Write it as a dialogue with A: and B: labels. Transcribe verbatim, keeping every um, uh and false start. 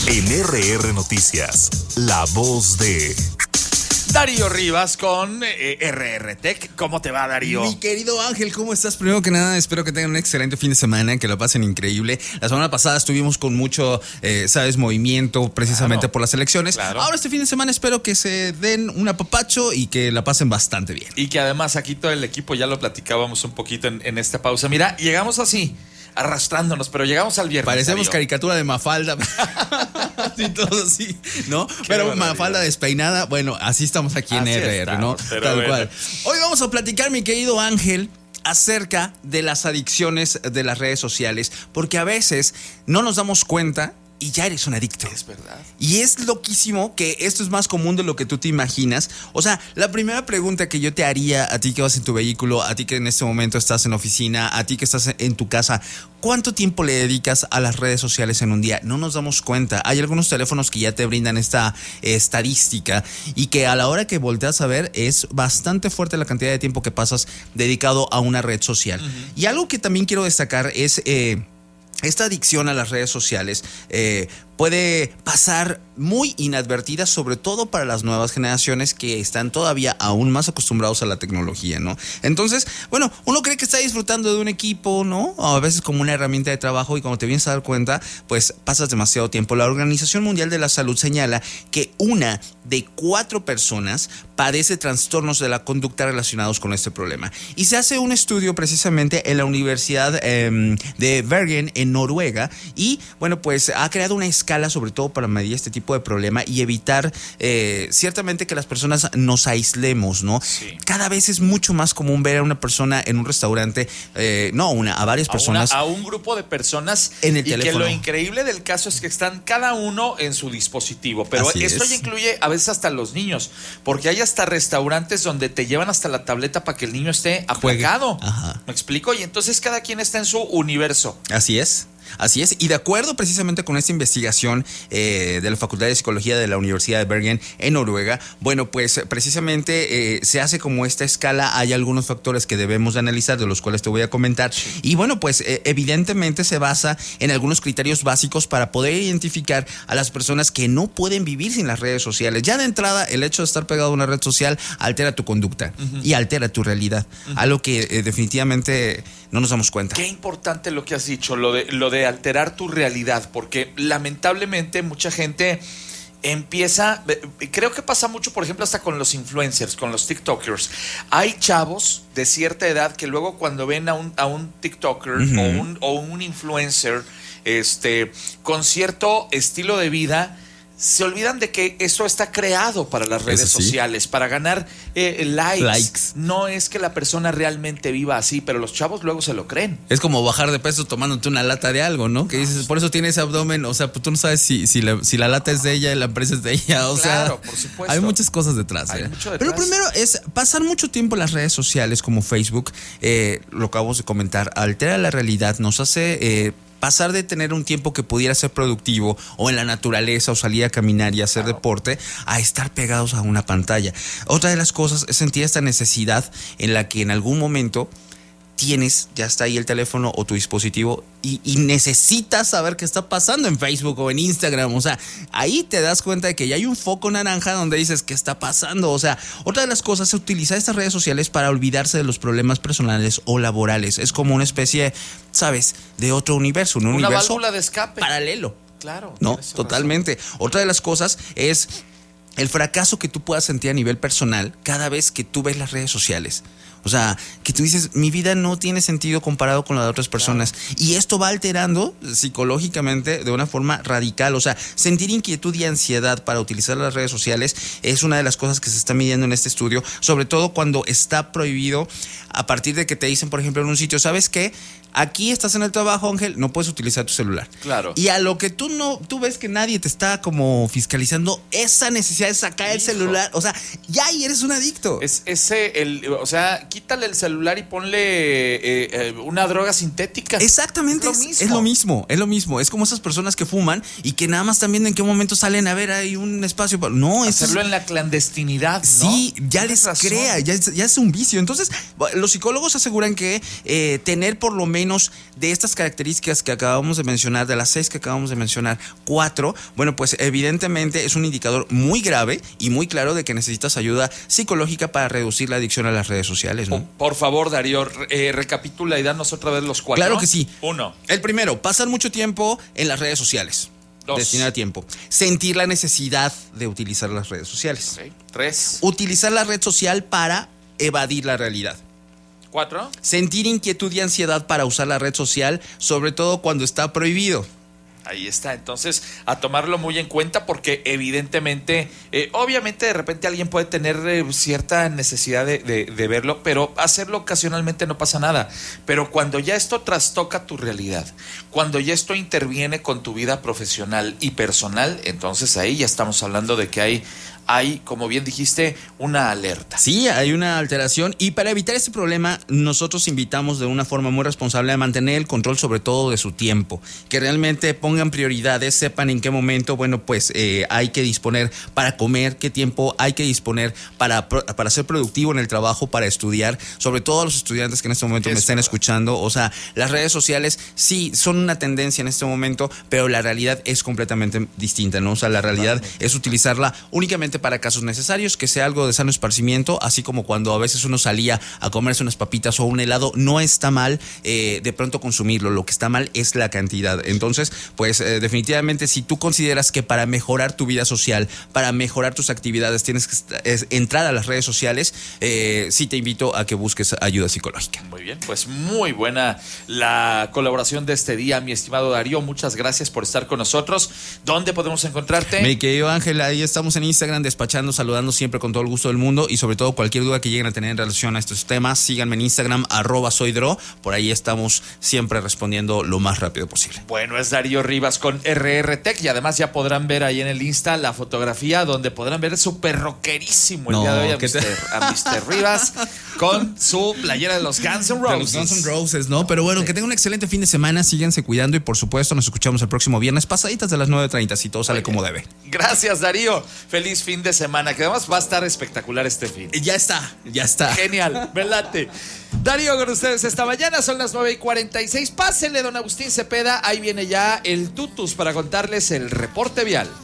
A: En R R Noticias, la voz de
B: Darío Rivas con eh, R R Tech. ¿Cómo te va, Darío?
C: Mi querido Ángel, ¿cómo estás? Primero que nada, espero que tengan un excelente fin de semana, que lo pasen increíble. La semana pasada estuvimos con mucho, eh, ¿sabes? Movimiento precisamente claro. por las elecciones. Claro. Ahora este fin de semana espero que se den un apapacho y que la pasen bastante bien.
B: Y que además aquí todo el equipo, ya lo platicábamos un poquito en, en esta pausa. Mira, llegamos así, arrastrándonos, pero llegamos al viernes.
C: Parecemos
B: Darío.
C: Caricatura de Mafalda. Y todo así, ¿no? Qué pero barbaridad. Mafalda despeinada, bueno, así estamos aquí en así R R, estamos, ¿no? Tal bueno. cual. Hoy vamos a platicar, mi querido Ángel, acerca de las adicciones de las redes sociales, porque a veces no nos damos cuenta y ya eres un adicto.
B: Es verdad.
C: Y es loquísimo que esto es más común de lo que tú te imaginas. O sea, la primera pregunta que yo te haría a ti que vas en tu vehículo, a ti que en este momento estás en oficina, a ti que estás en tu casa, ¿cuánto tiempo le dedicas a las redes sociales en un día? No nos damos cuenta. Hay algunos teléfonos que ya te brindan esta eh, estadística y que a la hora que volteas a ver es bastante fuerte la cantidad de tiempo que pasas dedicado a una red social. Uh-huh. Y algo que también quiero destacar es eh, esta adicción a las redes sociales. Eh, puede pasar muy inadvertida, sobre todo para las nuevas generaciones que están todavía aún más acostumbrados a la tecnología, ¿no? Entonces, bueno, uno cree que está disfrutando de un equipo, ¿no? A veces como una herramienta de trabajo, y cuando te vienes a dar cuenta, pues pasas demasiado tiempo. La Organización Mundial de la Salud señala que una de cuatro personas padece trastornos de la conducta relacionados con este problema. Y se hace un estudio precisamente en la Universidad eh, de Bergen en Noruega, y bueno, pues ha creado una escala sobre todo para medir este tipo de problema y evitar eh, ciertamente que las personas nos aislemos, ¿no? Sí. Cada vez es mucho más común ver a una persona en un restaurante, eh, no una, a varias personas.
B: A, una, a un grupo de personas
C: en el
B: y
C: teléfono.
B: Que lo increíble del caso es que están cada uno en su dispositivo, pero Así esto es. ya incluye a veces hasta los niños, porque hay hasta restaurantes donde te llevan hasta la tableta para que el niño esté aplacado. ¿Me explico? Y entonces cada quien está en su universo.
C: Así es. Así es, y de acuerdo precisamente con esta investigación eh, de la Facultad de Psicología de la Universidad de Bergen en Noruega, bueno, pues precisamente eh, se hace como esta escala. Hay algunos factores que debemos de analizar, de los cuales te voy a comentar, sí. y bueno, pues eh, evidentemente se basa en algunos criterios básicos para poder identificar a las personas que no pueden vivir sin las redes sociales. Ya de entrada, el hecho de estar pegado a una red social altera tu conducta uh-huh. y altera tu realidad, uh-huh. algo que eh, definitivamente no nos damos cuenta.
B: Qué importante lo que has dicho, lo de, lo de alterar tu realidad, porque lamentablemente mucha gente empieza, creo que pasa mucho, por ejemplo, hasta con los influencers, con los TikTokers. Hay chavos de cierta edad que luego cuando ven a un, a un TikToker uh-huh. o, un, o un influencer este, con cierto estilo de vida, se olvidan de que eso está creado para las redes sí. sociales, para ganar eh, likes. likes. No es que la persona realmente viva así, pero los chavos luego se lo creen.
C: Es como bajar de peso tomándote una lata de algo, ¿no? Que dices, por eso tiene ese abdomen, o sea, pues tú no sabes si, si, la, si la lata es de ella y la empresa es de ella, o
B: claro,
C: sea,
B: por supuesto.
C: Hay muchas cosas detrás.
B: Hay
C: ¿eh?
B: mucho detrás.
C: Pero primero es pasar mucho tiempo en las redes sociales como Facebook, eh, lo acabamos de comentar, altera la realidad, nos hace... Eh, pasar de tener un tiempo que pudiera ser productivo o en la naturaleza o salir a caminar y hacer claro. deporte a estar pegados a una pantalla. Otra de las cosas es sentir esta necesidad en la que en algún momento tienes, ya está ahí el teléfono o tu dispositivo y, y necesitas saber qué está pasando en Facebook o en Instagram. O sea, ahí te das cuenta de que ya hay un foco naranja donde dices, ¿qué está pasando? O sea, otra de las cosas es utilizar estas redes sociales para olvidarse de los problemas personales o laborales. Es como una especie, ¿sabes?, de otro universo, un
B: una
C: universo
B: válvula de escape
C: paralelo.
B: Claro.
C: No, totalmente. Razón. Otra de las cosas es el fracaso que tú puedas sentir a nivel personal cada vez que tú ves las redes sociales. O sea, que tú dices, mi vida no tiene sentido comparado con la de otras personas. Claro. Y esto va alterando psicológicamente de una forma radical. O sea, sentir inquietud y ansiedad para utilizar las redes sociales es una de las cosas que se está midiendo en este estudio, sobre todo cuando está prohibido a partir de que te dicen, por ejemplo, en un sitio, ¿sabes qué? Aquí estás en el trabajo, Ángel, no puedes utilizar tu celular.
B: Claro.
C: Y a lo que tú no, tú ves que nadie te está como fiscalizando esa necesidad de sacar Hijo. el celular, o sea, ya ahí eres un adicto.
B: Es ese, el, o sea, quítale el celular y ponle eh, eh, una droga sintética.
C: Exactamente, es lo, es, es lo mismo, es lo mismo. Es como esas personas que fuman y que nada más están viendo en qué momento salen a ver hay un espacio para... No,
B: hacerlo
C: es...
B: en la clandestinidad, ¿no?
C: Sí, ya les
B: razón.
C: crea, ya es, ya es un vicio. Entonces, los psicólogos aseguran que eh, tener por lo menos menos de estas características que acabamos de mencionar, de las seis que acabamos de mencionar, cuatro, bueno, pues evidentemente es un indicador muy grave y muy claro de que necesitas ayuda psicológica para reducir la adicción a las redes sociales, ¿no?
B: Por favor, Darío, eh, recapitula y danos otra vez los cuatro.
C: Claro que sí.
B: Uno.
C: El primero, pasar mucho tiempo en las redes sociales.
B: Dos.
C: Destinar tiempo. Sentir la necesidad de utilizar las redes sociales.
B: Okay. Tres.
C: Utilizar la red social para evadir la realidad.
B: Cuatro.
C: Sentir inquietud y ansiedad para usar la red social, sobre todo cuando está prohibido.
B: Ahí está, entonces a tomarlo muy en cuenta porque evidentemente, eh, obviamente de repente alguien puede tener eh, cierta necesidad de, de, de verlo, pero hacerlo ocasionalmente no pasa nada. Pero cuando ya esto trastoca tu realidad, cuando ya esto interviene con tu vida profesional y personal, entonces ahí ya estamos hablando de que hay... hay, como bien dijiste, una alerta.
C: Sí, hay una alteración y para evitar este problema nosotros invitamos de una forma muy responsable a mantener el control sobre todo de su tiempo, que realmente pongan prioridades, sepan en qué momento, bueno, pues eh, hay que disponer para comer, qué tiempo hay que disponer para, para ser productivo en el trabajo, para estudiar, sobre todo a los estudiantes que en este momento
B: Es
C: me estén
B: verdad.
C: escuchando. O sea, las redes sociales sí son una tendencia en este momento, pero la realidad es completamente distinta, ¿no? O sea, la realidad
B: Totalmente.
C: es utilizarla únicamente para casos necesarios, que sea algo de sano esparcimiento, así como cuando a veces uno salía a comerse unas papitas o un helado, no está mal eh, de pronto consumirlo, lo que está mal es la cantidad. Entonces, pues eh, definitivamente si tú consideras que para mejorar tu vida social, para mejorar tus actividades tienes que est- es, entrar a las redes sociales, eh, sí te invito a que busques ayuda psicológica.
B: Muy bien, pues muy buena la colaboración de este día, mi estimado Darío. Muchas gracias por estar con nosotros. ¿Dónde podemos encontrarte?
C: Mi querido Ángel, ahí estamos en Instagram despachando, saludando siempre con todo el gusto del mundo y sobre todo cualquier duda que lleguen a tener en relación a estos temas, síganme en Instagram, arroba soydro, por ahí estamos siempre respondiendo lo más rápido posible.
B: Bueno, es Darío Rivas con R R Tech y además ya podrán ver ahí en el Insta la fotografía donde podrán ver súper rockerísimo el
C: No,
B: día de hoy a
C: ¿qué te-
B: mister a mister Rivas con su playera de los Guns N'
C: De
B: Roses.
C: los Guns N' Roses, ¿no? Pero bueno, que tengan un excelente fin de semana, síganse cuidando y por supuesto nos escuchamos el próximo viernes pasaditas de las nueve treinta si todo sale
B: Muy
C: como
B: bien.
C: debe.
B: Gracias, Darío. Feliz fin de semana, que además va a estar espectacular este fin.
C: Ya está, ya está.
B: Genial, velate. Darío con ustedes esta mañana, son las nueve y cuarenta y seis. Pásenle, don Agustín Cepeda, ahí viene ya el tutus para contarles el reporte vial.